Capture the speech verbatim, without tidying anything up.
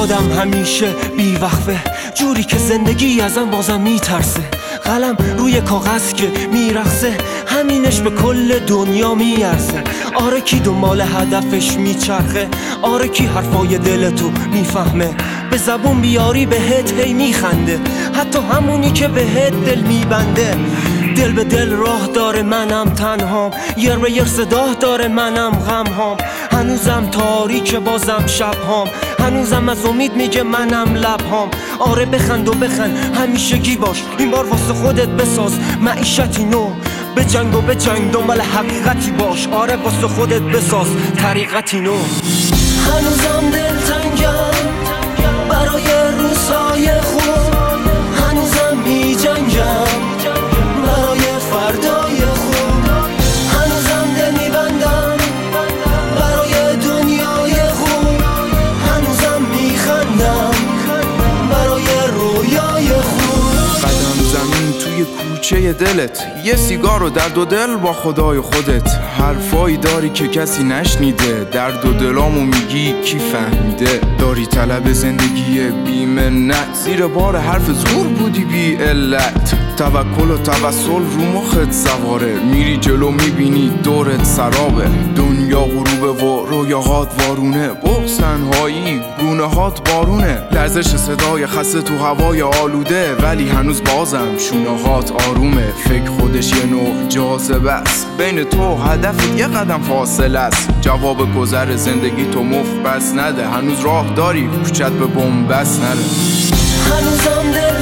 آدم همیشه بیوقفه، جوری که زندگی ازم بازم میترسه. قلم روی کاغذ که میرقصه، همینش به کل دنیا میارزه. آره کی دنبال هدفش میچرخه، آره کی حرفای دلتو میفهمه. به زبون بیاری بهت هی میخنده، حتی همونی که بهت دل میبنده. دل به دل راه داره منم تنهام، یر به یر صدا داره منم غم هام. هنوزم تاریک بازم شب هام، هنوزم از امید میگه منم لب هام. آره بخند و بخند همیشگی باش، این بار واسه خودت بساز معیشتی نو. به جنگ و به جنگ دنبال حقیقتی باش، آره واسه خودت بساز طریقتی نو. هنوزم دلتنگم برای روزهای خوب، هنوزم می جنگم برای فردای خوب. هنوزم دل می بندم برای دنیای خوب، هنوزم می خندم برای رویای خوب. قدم زمین توی کوچه دلت، یه سیگار و درد و دل با خدای خودت. حرفایی داری که کسی نشنیده، درد و دلامو میگی کی فهمیده. داری طلب زندگی بی منت، زیر بار حرف زور بودی بی علت. توکل و توسل رو مخت سواره، میری جلو میبینی دورت سرابه. دنیا غروبه و رویاهات وارونه، بغض تنهایی گونه هات بارونه. لرزش صدای خسته تو هوای آلوده، ولی هنوز بازم شونه هات آرومه. فکر خودش یه نوع جاذبه است، بین تو هدفت یه قدم فاصله است. جواب گذر زندگی تو مفت بس نده، هنوز راه داری کوچت به بنبست نره. هنوزم دل